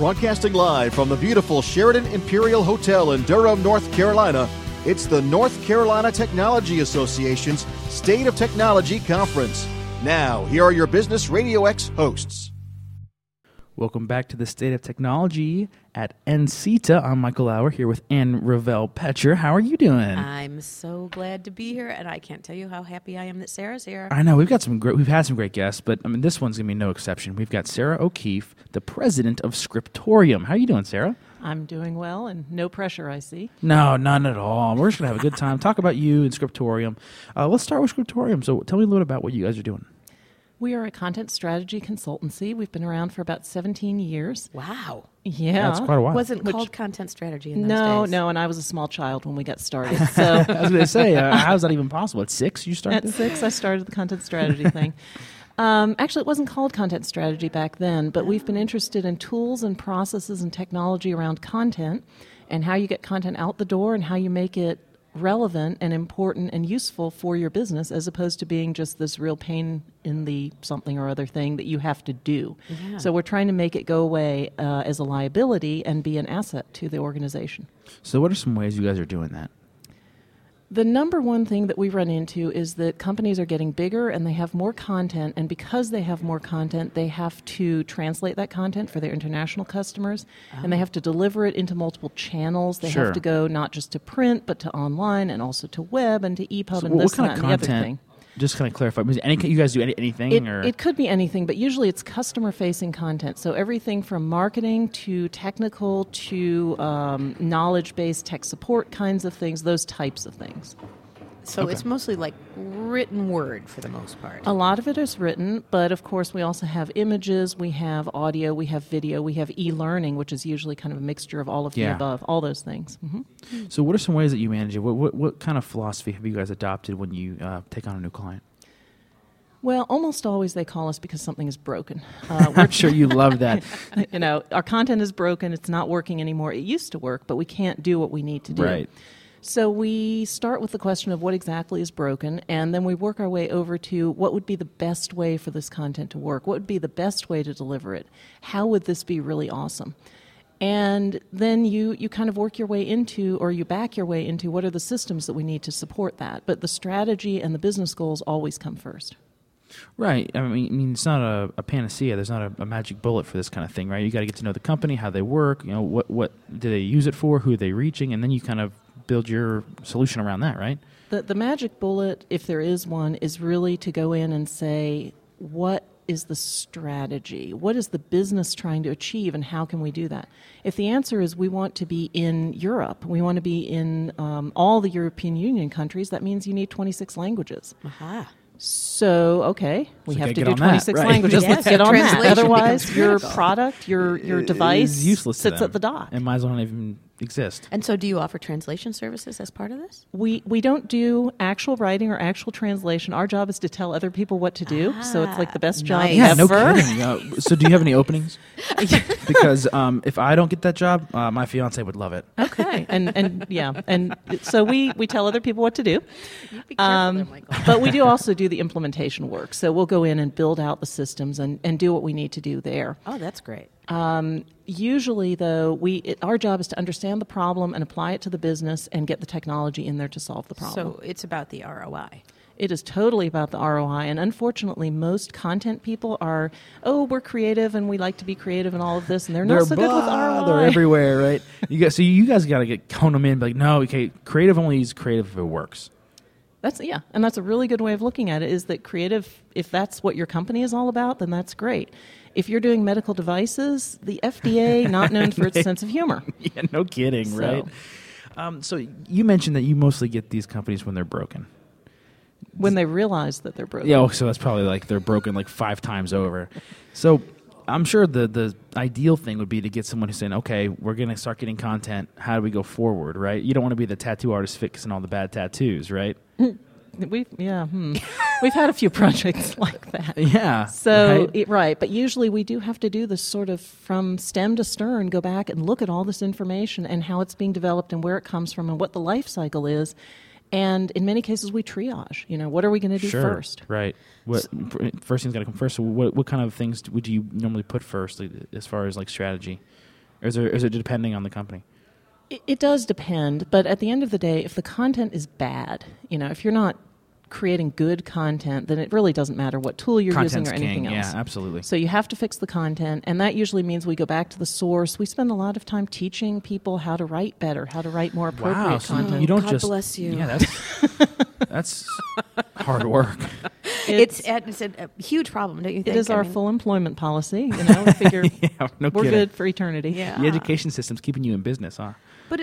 Broadcasting live from the beautiful Sheridan Imperial Hotel in Durham, North Carolina, it's the North Carolina Technology Association's State of Technology Conference. Now, here are your Business Radio X hosts. Welcome back to the State of Technology at NCTA. I'm Michael Lauer here with Ann Ravel-Petcher. How are you doing? I'm so glad to be here, and I can't tell you how happy I am that Sarah's here. I know we've had some great guests, but I mean this one's gonna be no exception. We've got Sarah O'Keefe, the president of Scriptorium. How are you doing, Sarah? I'm doing well, and no pressure, I see. No, none at all. We're just gonna have a good time. Talk about you and Scriptorium. Let's start with Scriptorium. So tell me a little bit about what you guys are doing. We are a content strategy consultancy. We've been around for about 17 years. Wow. Yeah. That's quite a while. Wasn't called content strategy in those days. No, and I was a small child when we got started. So I was going to say, how is that even possible? At 6 you started? At 6, I started the content strategy thing. Actually, it wasn't called content strategy back then, but we've been interested in tools and processes and technology around content and how you get content out the door and how you make it relevant and important and useful for your business as opposed to being just this real pain in the something or other thing that you have to do. Yeah. So we're trying to make it go away as a liability and be an asset to the organization. So what are some ways you guys are doing that? The number one thing that we run into is that companies are getting bigger and they have more content, and because they have more content, they have to translate that content for their international customers, and they have to deliver it into multiple channels. They have to go not just to print, but to online and also to web and to EPUB and this and that and the other thing. Just kind of clarify, you guys do anything? It could be anything, but usually it's customer-facing content. So everything from marketing to technical to knowledge-based tech support kinds of things, those types of things. So it's mostly like written word for the most part. A lot of it is written, but of course we also have images, we have audio, we have video, we have e-learning, which is usually kind of a mixture of all of the above, all those things. Mm-hmm. So what are some ways that you manage it? What kind of philosophy have you guys adopted when you take on a new client? Well, almost always they call us because something is broken. I'm sure you love that. Our content is broken, it's not working anymore. It used to work, but we can't do what we need to do. Right. So we start with the question of what exactly is broken, and then we work our way over to what would be the best way for this content to work? What would be the best way to deliver it? How would this be really awesome? And then you kind of work your way into, or you back your way into, what are the systems that we need to support that? But the strategy and the business goals always come first. Right. I mean, it's not a panacea. There's not a magic bullet for this kind of thing, right? You got to get to know the company, how they work, what do they use it for, who are they reaching, and then you kind of build your solution around that, right? The magic bullet, if there is one, is really to go in and say, what is the strategy? What is the business trying to achieve, and how can we do that? If the answer is we want to be in Europe, we want to be in all the European Union countries, that means you need 26 languages. Aha. So, we have to do 26 right. languages. Yes, Let's get on that. translation Otherwise, your becomes product, your device is useless sits to them. at the dock. And might as well not even exist. And so do you offer translation services as part of this? We don't do actual writing or actual translation. Our job is to tell other people what to do. So it's like the best job nice. Yeah, ever. no kidding. So do you have any openings? Because if I don't get that job, my fiance would love it. Okay. And so we tell other people what to do. You be careful there, Michael. But we do also do the implementation work. So we'll go in and build out the systems and do what we need to do there. Oh, that's great. Usually, though, our job is to understand the problem and apply it to the business and get the technology in there to solve the problem. So it's about the ROI. It is totally about the ROI, and unfortunately, most content people are, we're creative and we like to be creative and all of this, and they're not so good with ROI. They're everywhere, right? You guys got to hone them in. Like, no, okay, creative only is creative if it works. And that's a really good way of looking at it, is that creative, if that's what your company is all about, then that's great. If you're doing medical devices, the FDA, not known for its sense of humor. Yeah, no kidding, right? So you mentioned that you mostly get these companies when they're broken. When they realize that they're broken. Yeah, so that's probably like they're broken like 5 times over. So I'm sure the ideal thing would be to get someone who's saying, okay, we're going to start getting content. How do we go forward, right? You don't want to be the tattoo artist fixing all the bad tattoos, right? We've had a few projects like that. Yeah. So, right. But usually we do have to do this sort of from stem to stern, go back and look at all this information and how it's being developed and where it comes from and what the life cycle is. And in many cases, we triage. What are we going to do first? Right. First thing's got to come first. So what kind of things would you normally put first as far as like strategy? Or is it depending on the company? It does depend, but at the end of the day, if the content is bad, if you're not creating good content, then it really doesn't matter what tool you're using or anything else. Yeah, absolutely. So you have to fix the content, and that usually means we go back to the source. We spend a lot of time teaching people how to write better, how to write more appropriate So content. you don't God just bless you. Yeah, that's hard work. It's a huge problem, don't you think? It is our full employment policy. We figure Yeah, no we're kidding. good for eternity. Yeah. The education system's keeping you in business, huh? But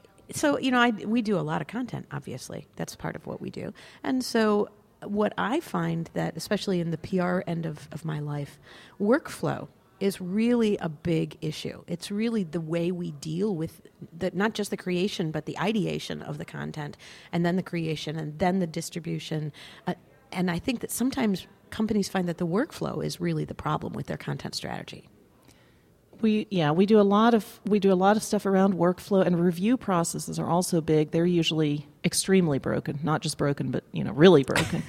we do a lot of content, obviously. That's part of what we do. And so what I find that, especially in the PR end of my life, workflow is really a big issue. It's really the way we deal with not just the creation, but the ideation of the content, and then the creation, and then the distribution. And I think that sometimes companies find that the workflow is really the problem with their content strategy. We do a lot of stuff around workflow, and review processes are also big. They're usually extremely broken, not just broken, but really broken.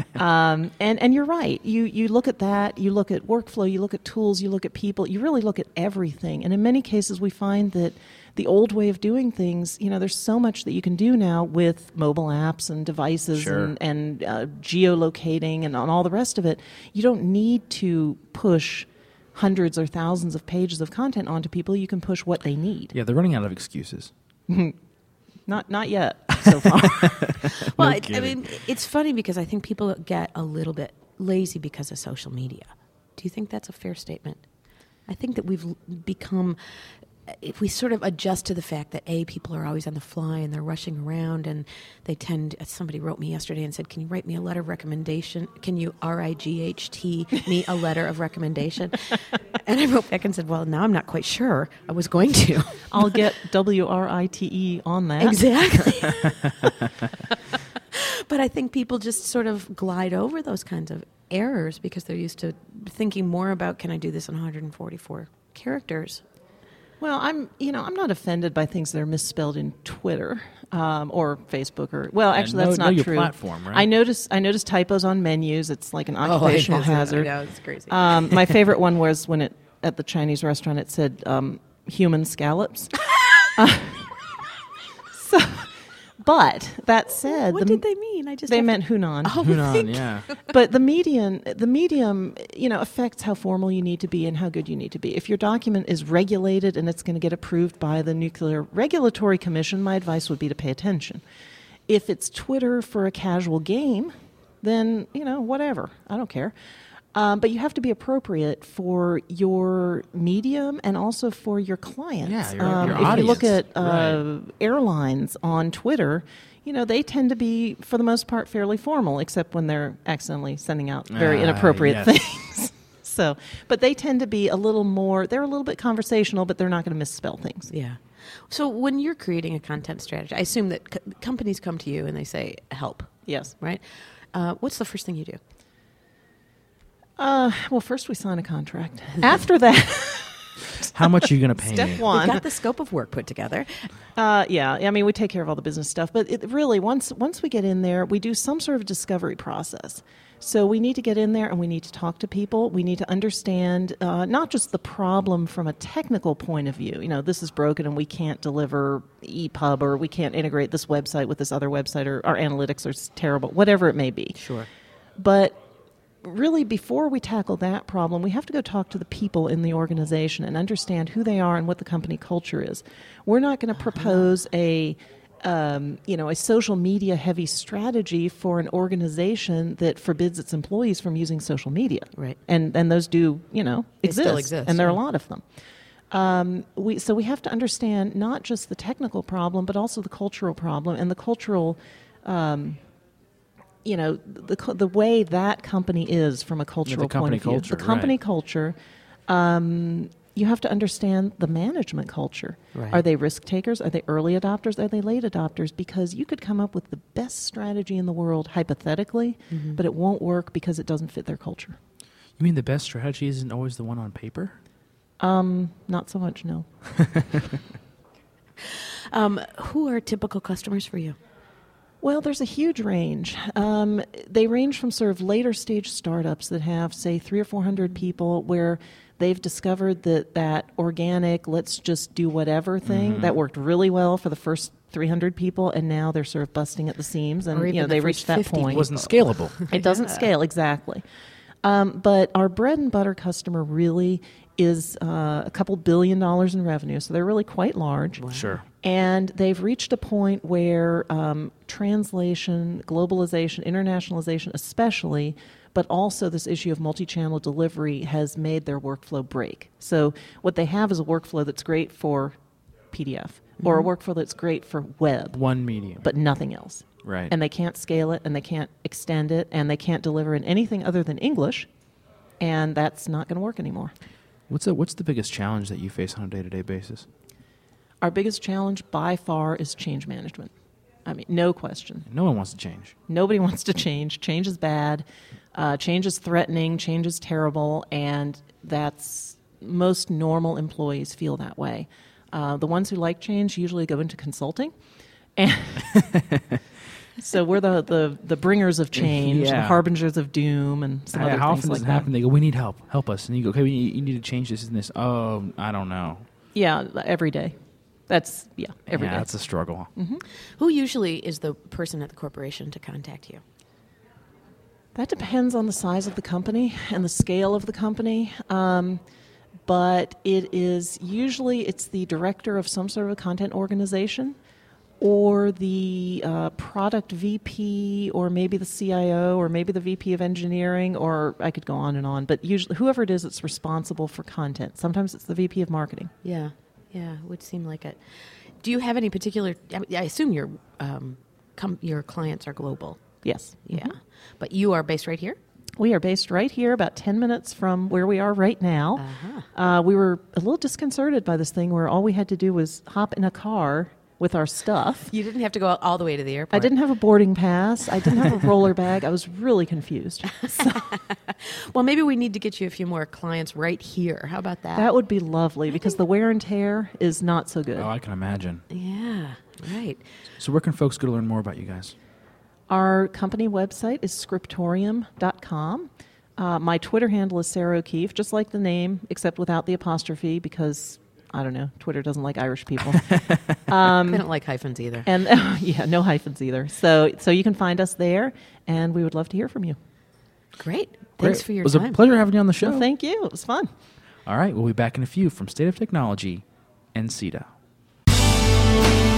And you're right. You look at that. You look at workflow. You look at tools. You look at people. You really look at everything. And in many cases, we find that the old way of doing things, there's so much that you can do now with mobile apps and devices Sure. and geolocating and all the rest of it. You don't need to push hundreds or thousands of pages of content onto people. You can push what they need. Yeah, they're running out of excuses. Not yet so far. Well, No I kidding. mean, it's funny because I think people get a little bit lazy because of social media. Do you think that's a fair statement? I think that we've become, if we sort of adjust to the fact that people are always on the fly and they're rushing around, and they tend, somebody wrote me yesterday and said, can you write me a letter of recommendation? Can you RIGHT me a letter of recommendation? And I wrote back and said, well, now I'm not quite sure. I was going to. I'll get WRITE on that. Exactly. But I think people just sort of glide over those kinds of errors because they're used to thinking more about, can I do this in 144 characters? Well, I'm not offended by things that are misspelled in Twitter or Facebook actually that's know not your true. platform, right? I notice typos on menus. It's like an occupational hazard. I know, it's crazy. My favorite one was when at the Chinese restaurant it said human scallops. But that said, What did they mean? They meant Hunan. Oh, Hunan, yeah. But the medium, affects how formal you need to be and how good you need to be. If your document is regulated and it's going to get approved by the Nuclear Regulatory Commission, my advice would be to pay attention. If it's Twitter for a casual game, then, whatever. I don't care. But you have to be appropriate for your medium and also for your clients. Yeah, your if audience. you look at Right. airlines on Twitter, they tend to be, for the most part, fairly formal, except when they're accidentally sending out very inappropriate yes. things. So, but they tend to be they're a little bit conversational, but they're not going to misspell things. Yeah. So when you're creating a content strategy, I assume that companies come to you and they say, help, Yes. right? What's the first thing you do? Well, first we sign a contract. After that, How much are you going to pay step me? We've one. got the scope of work put together. Yeah. I mean, we take care of all the business stuff, but it really, once we get in there, we do some sort of discovery process. So we need to get in there and we need to talk to people. We need to understand not just the problem from a technical point of view. This is broken and we can't deliver EPUB, or we can't integrate this website with this other website, or our analytics are terrible, whatever it may be. Sure. But really, before we tackle that problem, we have to go talk to the people in the organization and understand who they are and what the company culture is. We're not going to propose a social media heavy strategy for an organization that forbids its employees from using social media. Right. And those do, They still exist, and there are a yeah. lot of them. So we have to understand not just the technical problem, but also the cultural problem and the cultural the way that company is from a cultural company point of view. culture, The company right. culture, you have to understand the management culture. Right. Are they risk takers? Are they early adopters? Are they late adopters? Because you could come up with the best strategy in the world hypothetically, but it won't work because it doesn't fit their culture. You mean the best strategy isn't always the one on paper? Not so much, no. Who are typical customers for you? Well, there's a huge range. They range from sort of later stage startups that have, say, 300 or 400 people where they've discovered that organic, let's just do whatever thing that worked really well for the first 300 people, and now they're sort of busting at the seams, and Or even they the reached first that 50 point. It wasn't scalable. It doesn't scale, exactly. But our bread and butter customer really is a couple $2 billion in revenue, so they're really quite large. Sure. And they've reached a point where translation, globalization, internationalization especially, but also this issue of multi-channel delivery has made their workflow break. So what they have is a workflow that's great for PDF or a workflow that's great for web, One medium. but nothing else. Right. And they can't scale it, and they can't extend it, and they can't deliver in anything other than English, and that's not going to work anymore. What's the biggest challenge that you face on a day-to-day basis? Our biggest challenge by far is change management. I mean, no question. No one wants to change. Nobody wants to change. Change is bad. Change is threatening. Change is terrible. And that's most normal employees feel that way. The ones who like change usually go into consulting. And so we're the bringers of change, the Yeah. harbingers of doom, and some other How things often like does it that. happen? They go, we need help. Help us. And you go, okay, you need to change this and this. Oh, I don't know. Yeah, every day. That's, every day. That's a struggle. Who usually is the person at the corporation to contact you? That depends on the size of the company and the scale of the company. But it is usually it's the director of some sort of a content organization or the product VP or maybe the CIO or maybe the VP of engineering, or I could go on and on. But usually whoever it is that's responsible for content. Sometimes it's the VP of marketing. Yeah, would seem like it. Do you have any particular? I assume your clients are global. Yes. Yeah, but you are based right here. We are based right here, about 10 minutes from where we are right now. We were a little disconcerted by this thing where all we had to do was hop in a car with our stuff. You didn't have to go all the way to the airport. I didn't have a boarding pass. I didn't have a roller bag. I was really confused. Well, maybe we need to get you a few more clients right here. How about that? That would be lovely because the wear and tear is not so good. Oh, I can imagine. Yeah, right. So where can folks go to learn more about you guys? Our company website is scriptorium.com. My Twitter handle is Sarah O'Keefe, just like the name, except without the apostrophe because, I don't know, Twitter doesn't like Irish people. They don't like hyphens either. And no hyphens either. So you can find us there, and we would love to hear from you. Great. Thanks for your It was time. a pleasure having you on the show. Well, thank you. It was fun. All right, we'll be back in a few from State of Technology and CETA.